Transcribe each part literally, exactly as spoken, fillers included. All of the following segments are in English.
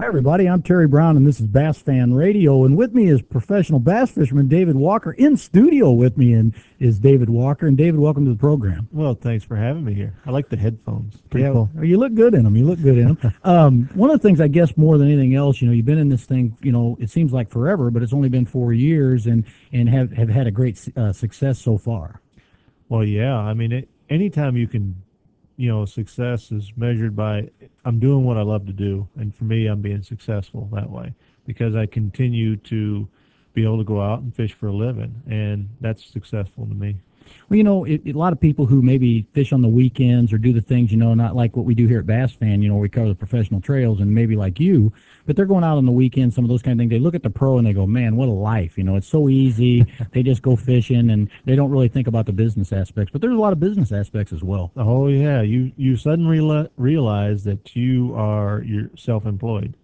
Hi, everybody. I'm Terry Brown, and this is Bass Fan Radio. And with me is professional bass fisherman David Walker. In studio with me and is David Walker. And David, welcome to the program. Well, thanks for having me here. I like the headphones. Pretty Yeah, cool. you look good in them. You look good in them. um, one of the things, I guess, more than anything else, you know, you've been in this thing, you know, it seems like forever, but it's only been four years, and and have have had a great uh, success so far. Well, yeah. I mean, it, anytime you can, you know, success is measured by I'm doing what I love to do, and for me, I'm being successful that way because I continue to be able to go out and fish for a living, and that's successful to me. Well, you know, it, it- a lot of people who maybe fish on the weekends or do the things, you know, not like what we do here at Bass Fan, you know, we cover the professional trails and maybe like you, but they're going out on the weekends, some of those kind of things. They look at the pro and they go, man, what a life. You know, it's so easy. They just go fishing and they don't really think about the business aspects, but there's a lot of business aspects as well. Oh yeah, you you suddenly reali- realize that you are you're self-employed,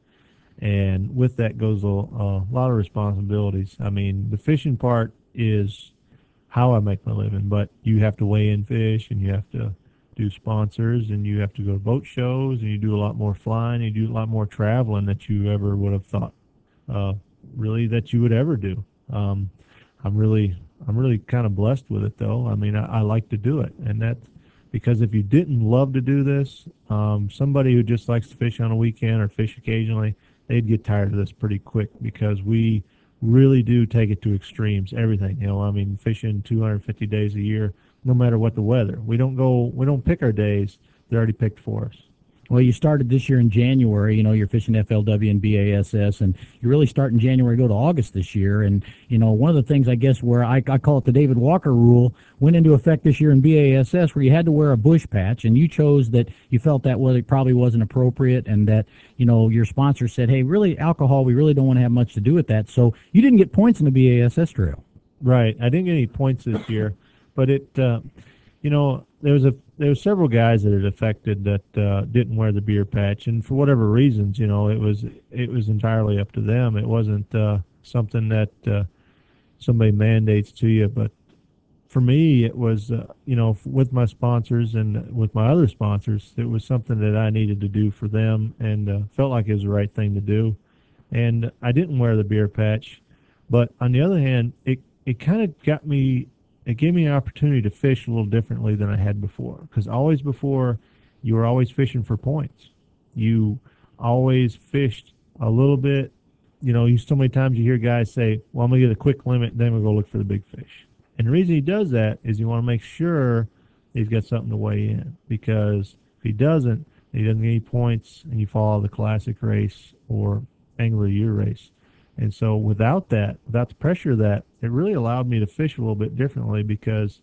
and with that goes a, a lot of responsibilities. I mean, the fishing part is how I make my living, but you have to weigh in fish and you have to do sponsors and you have to go to boat shows and you do a lot more flying, you do a lot more traveling that you ever would have thought, uh, really that you would ever do. Um, I'm really, I'm really kind of blessed with it though. I mean, I, I like to do it, and that's because if you didn't love to do this, um, somebody who just likes to fish on a weekend or fish occasionally, they'd get tired of this pretty quick because we really do take it to extremes. Everything, you know, I mean, fishing two hundred fifty days a year, no matter what the weather. We don't go, we don't pick our days; they're already picked for us. Well, you started this year in January. You know, you're fishing F L W and B A S S, and you really start in January, go to August this year. And you know, one of the things I guess where I, I call it the David Walker rule went into effect this year in B A S S, where you had to wear a bush patch, and you chose that you felt that was it probably wasn't appropriate, and that you know your sponsor said, hey, really alcohol, we really don't want to have much to do with that. So you didn't get points in the B A S S trail. Right. I didn't get any points this year, but it, uh, you know, there was a there were several guys that it affected that uh, didn't wear the beer patch, and for whatever reasons, you know, it was it was entirely up to them. It wasn't uh, something that uh, somebody mandates to you. But for me, it was, uh, you know, with my sponsors and with my other sponsors, it was something that I needed to do for them, and uh, felt like it was the right thing to do. And I didn't wear the beer patch, but on the other hand, it it kind of got me. It gave me an opportunity to fish a little differently than I had before. Because always before, you were always fishing for points. You always fished a little bit. You know, you so many times you hear guys say, "Well, I'm gonna get a quick limit, then we'll go look for the big fish." And the reason he does that is you want to make sure he's got something to weigh in. Because if he doesn't, he doesn't get any points, and you follow the classic race or angler year race. And so without that, without the pressure of that, it really allowed me to fish a little bit differently because,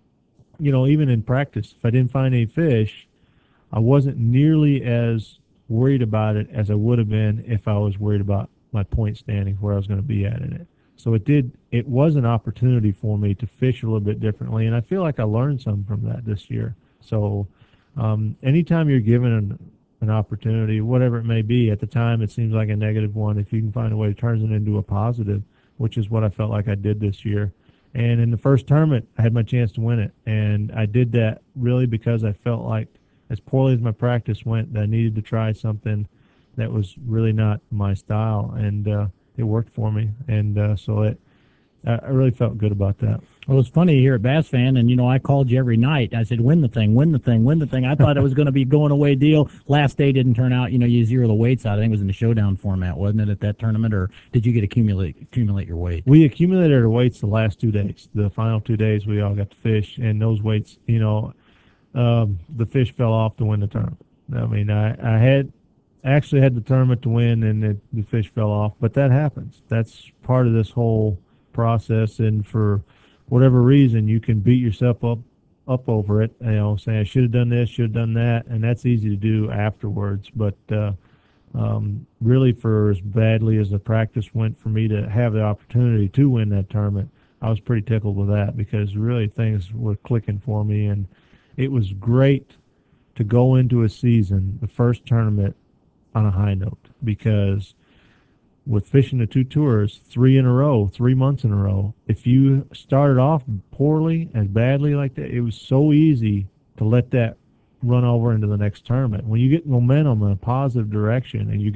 you know, even in practice, if I didn't find any fish, I wasn't nearly as worried about it as I would have been if I was worried about my point standing, where I was going to be at in it. So it did, it was an opportunity for me to fish a little bit differently. And I feel like I learned something from that this year. So um, anytime you're given an, an opportunity, whatever it may be, at the time it seems like a negative one. If you can find a way to turn it into a positive, which is what I felt like I did this year. And in the first tournament, I had my chance to win it. And I did that really because I felt like, as poorly as my practice went, that I needed to try something that was really not my style. And uh, it worked for me. And uh, so it, I I really felt good about that. Well, it's funny here at Bass Fan, and you know, I called you every night. I said, "Win the thing, win the thing, win the thing." I thought it was going to be a going away deal. Last day didn't turn out. You know, you zero the weights out. I think it was in the showdown format, wasn't it, at that tournament, or did you get accumulate accumulate your weight? We accumulated our weights the last two days. The final two days, we all got to fish, and those weights, you know, um, the fish fell off to win the tournament. I mean, I, I had actually had the tournament to win, and it, the fish fell off, but that happens. That's part of this whole process, and for whatever reason, you can beat yourself up up over it. You know, saying I should have done this, should have done that, and that's easy to do afterwards. But uh, um, really, for as badly as the practice went for me to have the opportunity to win that tournament, I was pretty tickled with that because really things were clicking for me, and it was great to go into a season, the first tournament, on a high note because with fishing the two tours, three in a row, three months in a row, if you started off poorly and badly like that, it was so easy to let that run over into the next tournament. When you get momentum in a positive direction and you got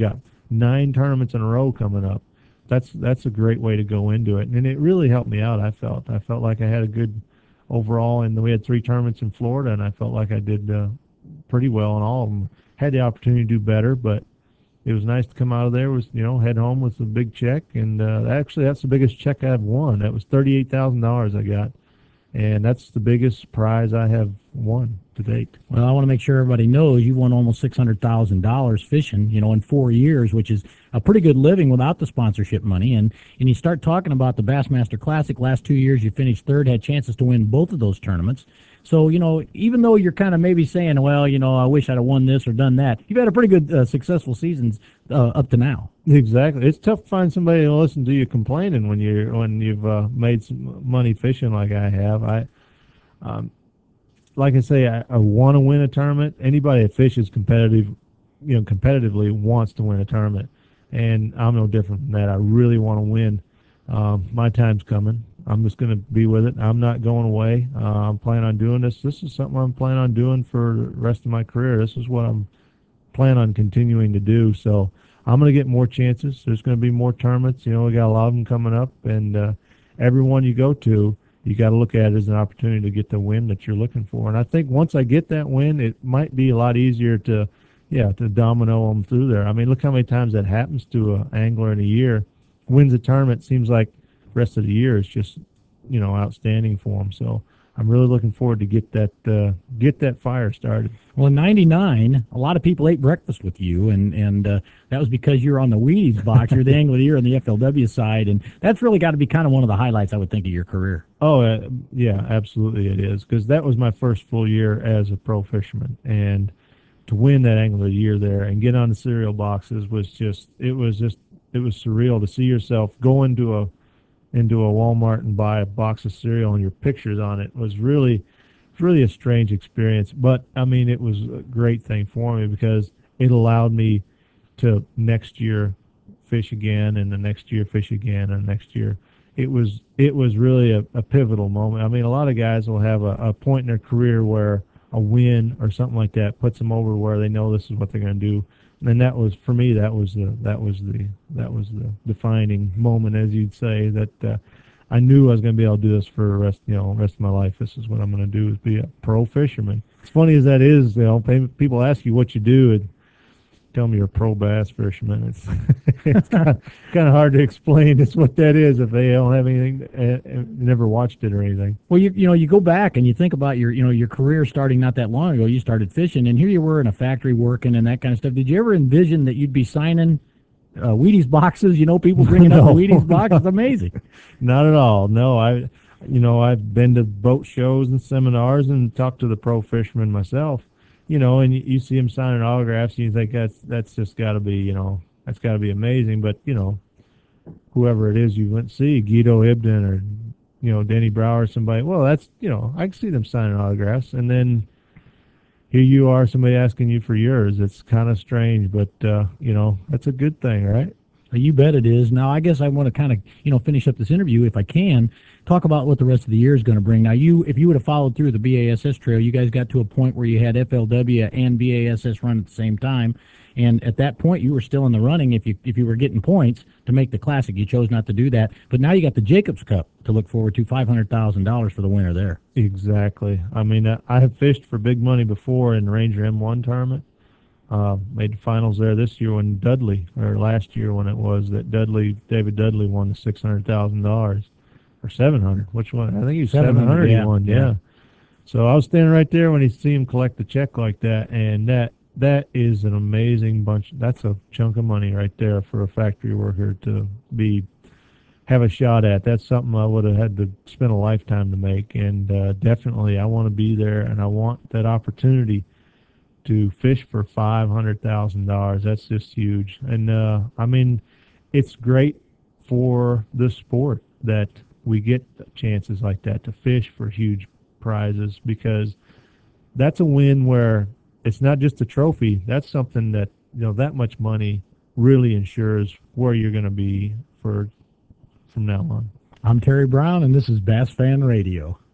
nine tournaments in a row coming up. That's that's a great way to go into it, and it really helped me out. I felt I felt like I had a good overall, and we had three tournaments in Florida, and I felt like I did uh, pretty well in all of them. Had the opportunity to do better, but it was nice to come out of there. Was you know head home with a big check, and uh, actually that's the biggest check I've won. That was thirty eight thousand dollars I got, and that's the biggest prize I have won to date. Well, I want to make sure everybody knows you won almost six hundred thousand dollars fishing, you know, in four years, which is a pretty good living without the sponsorship money. And and you start talking about the Bassmaster Classic. Last two years, you finished third, had chances to win both of those tournaments. So, you know, even though you're kind of maybe saying, well, you know, I wish I'd have won this or done that, you've had a pretty good, uh, successful seasons uh, up to now. Exactly. It's tough to find somebody to listen to you complaining when you're when you've uh, made some money fishing like I have. I, um, like I say, I, I want to win a tournament. Anybody that fishes competitive, you know, competitively wants to win a tournament, and I'm no different from that. I really want to win. Um, my time's coming. I'm just going to be with it. I'm not going away. Uh, I'm planning on doing this. This is something I'm planning on doing for the rest of my career. This is what I'm plan on continuing to do. So I'm going to get more chances. There's going to be more tournaments. You know, we got a lot of them coming up, and uh, everyone you go to, you got to look at it as an opportunity to get the win that you're looking for. And I think once I get that win, it might be a lot easier to, yeah, to domino them through there. I mean, look how many times that happens to an angler in a year. Wins a tournament, seems like the rest of the year is just, you know, outstanding for them. So I'm really looking forward to get that uh, get that fire started. Well, in ninety-nine, a lot of people ate breakfast with you, and, and uh, that was because you're on the Wheaties box. You're the Angler of the Year on the F L W side, and that's really got to be kind of one of the highlights, I would think, of your career. Oh, uh, yeah, absolutely it is, because that was my first full year as a pro fisherman, and to win that Angler of the Year there and get on the cereal boxes was just it was just it was surreal to see yourself go into a into a Walmart and buy a box of cereal and your pictures on it was really it's really a strange experience. But I mean, it was a great thing for me because it allowed me to next year fish again, and the next year fish again, and the next year. It was it was really a, a pivotal moment. I mean, a lot of guys will have a, a point in their career where a win or something like that puts them over where they know this is what they're going to do. And that was for me. That was the that was the that was the defining moment, as you'd say. That uh, I knew I was going to be able to do this for the rest you know rest of my life. This is what I'm going to do, is be a pro fisherman. As funny as that is, you know, people ask you what you do, and tell me you're a pro bass fisherman. It's it's kind of, kind of hard to explain. It's what that is if they don't have anything, uh, uh, never watched it or anything. Well, you you know, you go back and you think about your you know your career starting not that long ago. You started fishing, and here you were in a factory working and that kind of stuff. Did you ever envision that you'd be signing uh, Wheaties boxes? You know, people bringing No, up the Wheaties box. no. It's amazing. Not at all. No, I, you know, I've been to boat shows and seminars and talked to the pro fishermen myself. You know, and you, you see them signing autographs, and you think that's that's just got to be, you know, that's got to be amazing. But you know, whoever it is you went to see, Guido Ibden or you know Denny Brower or somebody, well, that's you know, I can see them signing autographs, and then here you are, somebody asking you for yours. It's kind of strange, but uh, you know, that's a good thing, right? You bet it is. Now, I guess I want to kind of, you know, finish up this interview if I can. Talk about what the rest of the year is going to bring. Now, you, if you would have followed through the B A S S trail, you guys got to a point where you had F L W and B A S S run at the same time, and at that point, you were still in the running. If you if you were getting points to make the classic, you chose not to do that. But now you got the Jacobs Cup to look forward to, five hundred thousand dollars for the winner there. Exactly. I mean, I I have fished for big money before in the Ranger M one tournament. Uh, made the finals there this year when Dudley, or last year when it was that Dudley, David Dudley won the six hundred thousand dollars or seven hundred. Which one? I think he was seven hundred. yeah, He won. yeah. Yeah. So I was standing right there when he see him collect the check like that, and that that is an amazing bunch. That's a chunk of money right there for a factory worker to be have a shot at. That's something I would have had to spend a lifetime to make, and uh, definitely I want to be there, and I want that opportunity to fish for five hundred thousand dollars. That's just huge, and uh, I mean, it's great for the sport that we get chances like that to fish for huge prizes, because that's a win where it's not just a trophy. That's something that, you know, that much money really ensures where you're going to be for from now on. I'm Terry Brown, and this is Bass Fan Radio.